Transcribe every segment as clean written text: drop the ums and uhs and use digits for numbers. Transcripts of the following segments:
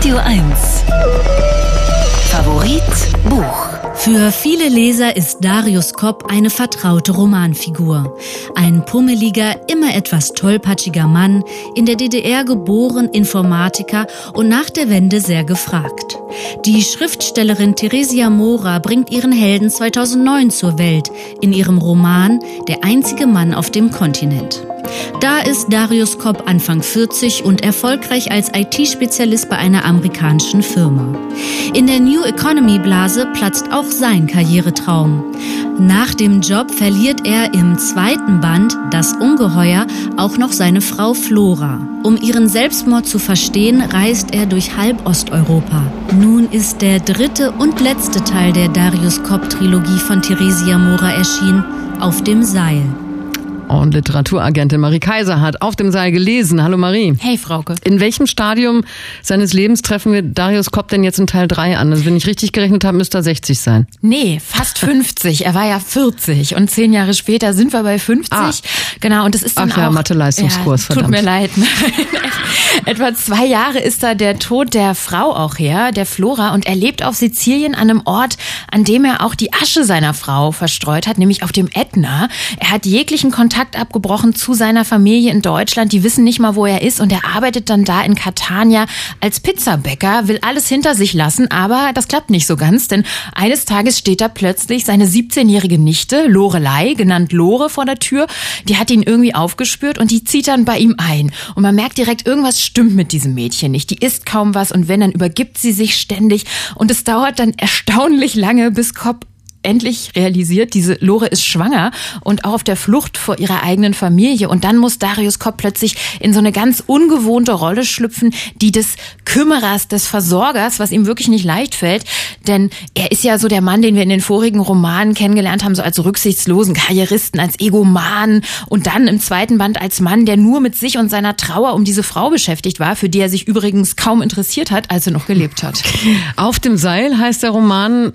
Radio 1 Favorit Buch. Für viele Leser ist Darius Kopp eine vertraute Romanfigur. Ein pummeliger, immer etwas tollpatschiger Mann, in der DDR geboren, Informatiker und nach der Wende sehr gefragt. Die Schriftstellerin Theresia Mora bringt ihren Helden 2009 zur Welt in ihrem Roman Der einzige Mann auf dem Kontinent. Da ist Darius Kopp Anfang 40 und erfolgreich als IT-Spezialist bei einer amerikanischen Firma. In der New Economy-Blase platzt auch sein Karrieretraum. Nach dem Job verliert er im zweiten Band, Das Ungeheuer, auch noch seine Frau Flora. Um ihren Selbstmord zu verstehen, reist er durch halb Osteuropa. Nun ist der dritte und letzte Teil der Darius Kopp-Trilogie von Theresia Mora erschienen, Auf dem Seil. Und Literaturagentin Marie Kaiser hat Auf dem Seil gelesen. Hallo Marie. Hey Frauke. In welchem Stadium seines Lebens treffen wir Darius Kopp denn jetzt in Teil 3 an? Also wenn ich richtig gerechnet habe, müsste er 60 sein. Nee, fast 50. Er war ja 40 und 10 Jahre später sind wir bei 50. Genau, und das ist dann auch... Mathe-Leistungskurs, verdammt. Tut mir leid. Etwa 2 Jahre ist da der Tod der Frau auch her, der Flora, und er lebt auf Sizilien an einem Ort, an dem er auch die Asche seiner Frau verstreut hat, nämlich auf dem Ätna. Er hat jeglichen Kontakt abgebrochen zu seiner Familie in Deutschland. Die wissen nicht mal, wo er ist, und er arbeitet dann da in Catania als Pizzabäcker, will alles hinter sich lassen, aber das klappt nicht so ganz, denn eines Tages steht da plötzlich seine 17-jährige Nichte, Lorelei, genannt Lore, vor der Tür. Die hat ihn irgendwie aufgespürt und die zieht dann bei ihm ein. Und man merkt direkt, irgendwas stimmt mit diesem Mädchen nicht. Die isst kaum was, und wenn, dann übergibt sie sich ständig. Und es dauert dann erstaunlich lange, bis Kopp endlich realisiert, diese Lore ist schwanger und auch auf der Flucht vor ihrer eigenen Familie. Und dann muss Darius Kopp plötzlich in so eine ganz ungewohnte Rolle schlüpfen, die des Kümmerers, des Versorgers, was ihm wirklich nicht leicht fällt. Denn er ist ja so der Mann, den wir in den vorigen Romanen kennengelernt haben, so als rücksichtslosen Karrieristen, als Egoman, und dann im zweiten Band als Mann, der nur mit sich und seiner Trauer um diese Frau beschäftigt war, für die er sich übrigens kaum interessiert hat, als er noch gelebt hat. Auf dem Seil heißt der Roman.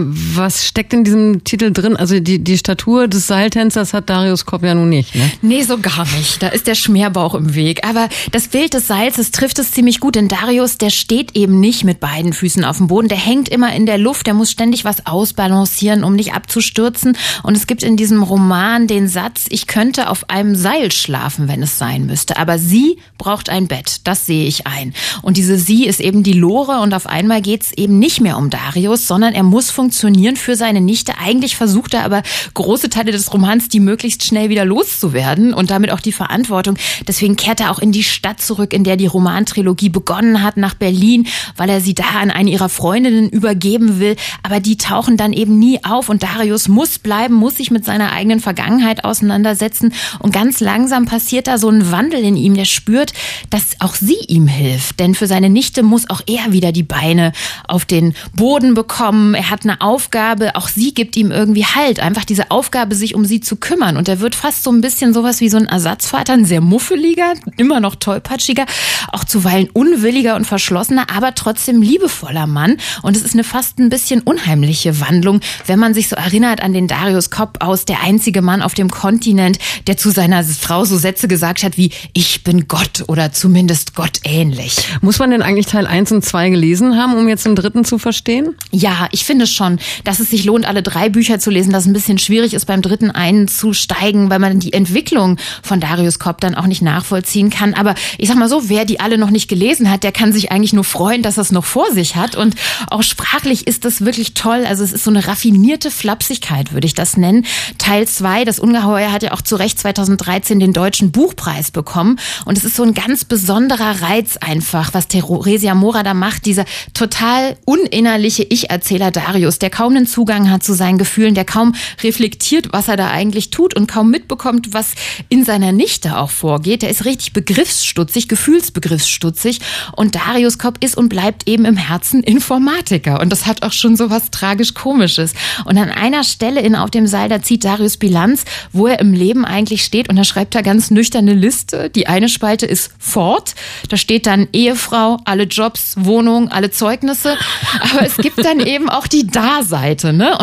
Was steckt in diesem Titel drin? Also die Statur des Seiltänzers hat Darius Kopp ja nun nicht, ne? Nee, so gar nicht. Da ist der Schmerbauch im Weg. Aber das Bild des Seils, das trifft es ziemlich gut, denn Darius, der steht eben nicht mit beiden Füßen auf dem Boden. Der hängt immer in der Luft, der muss ständig was ausbalancieren, um nicht abzustürzen. Und es gibt in diesem Roman den Satz, ich könnte auf einem Seil schlafen, wenn es sein müsste. Aber sie braucht ein Bett, das sehe ich ein. Und diese sie ist eben die Lore, und auf einmal geht's eben nicht mehr um Darius, sondern er muss funktionieren für seine Nichte. Eigentlich versucht er aber große Teile des Romans, die möglichst schnell wieder loszuwerden und damit auch die Verantwortung. Deswegen kehrt er auch in die Stadt zurück, in der die Romantrilogie begonnen hat, nach Berlin, weil er sie da an eine ihrer Freundinnen übergeben will. Aber die tauchen dann eben nie auf, und Darius muss bleiben, muss sich mit seiner eigenen Vergangenheit auseinandersetzen. Und ganz langsam passiert da so ein Wandel in ihm. Der spürt, dass auch sie ihm hilft. Denn für seine Nichte muss auch er wieder die Beine auf den Boden bekommen. Er hat eine Aufgabe, auch sie gibt ihm irgendwie Halt. Einfach diese Aufgabe, sich um sie zu kümmern. Und er wird fast so ein bisschen sowas wie so ein Ersatzvater, ein sehr muffeliger, immer noch tollpatschiger, auch zuweilen unwilliger und verschlossener, aber trotzdem liebevoller Mann. Und es ist eine fast ein bisschen unheimliche Wandlung, wenn man sich so erinnert an den Darius Kopp aus Der einzige Mann auf dem Kontinent, der zu seiner Frau so Sätze gesagt hat wie, ich bin Gott, oder zumindest gottähnlich. Muss man denn eigentlich Teil 1 und 2 gelesen haben, um jetzt den dritten zu verstehen? Ja, ich finde schon, dass es sich lohnt, alle 3 Bücher zu lesen, dass es ein bisschen schwierig ist, beim dritten einzusteigen, weil man die Entwicklung von Darius Kopp dann auch nicht nachvollziehen kann. Aber ich sag mal so, wer die alle noch nicht gelesen hat, der kann sich eigentlich nur freuen, dass er es noch vor sich hat. Und auch sprachlich ist das wirklich toll. Also es ist so eine raffinierte Flapsigkeit, würde ich das nennen. Teil 2, Das Ungeheuer, hat ja auch zu Recht 2013 den Deutschen Buchpreis bekommen. Und es ist so ein ganz besonderer Reiz einfach, was Theresia Mora da macht. Dieser total uninnerliche Ich-Erzähler Darius, der kaum einen Zugang hat zu seinen Gefühlen, der kaum reflektiert, was er da eigentlich tut und kaum mitbekommt, was in seiner Nichte auch vorgeht. Der ist richtig begriffsstutzig, gefühlsbegriffsstutzig, und Darius Kopp ist und bleibt eben im Herzen Informatiker, und das hat auch schon so was tragisch-komisches. Und an einer Stelle in Auf dem Seil, da zieht Darius Bilanz, wo er im Leben eigentlich steht, und da schreibt er ganz nüchterne Liste. Die eine Spalte ist Fort, da steht dann Ehefrau, alle Jobs, Wohnung, alle Zeugnisse, aber es gibt dann eben auch die Da-Seite, ne? Und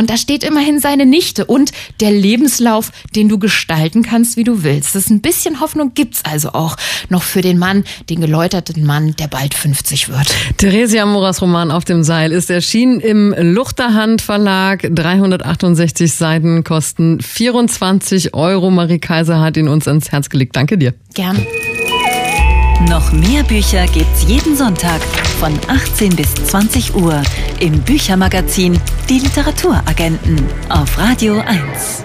Und da steht immerhin seine Nichte und der Lebenslauf, den du gestalten kannst, wie du willst. Das ist ein bisschen Hoffnung gibt's also auch noch für den Mann, den geläuterten Mann, der bald 50 wird. Theresia Moras Roman Auf dem Seil ist erschienen im Luchterhand Verlag. 368 Seiten kosten 24 €. Marie Kaiser hat ihn uns ans Herz gelegt. Danke dir. Gern. Noch mehr Bücher gibt's jeden Sonntag von 18 bis 20 Uhr im Büchermagazin Die Literaturagenten auf Radio 1.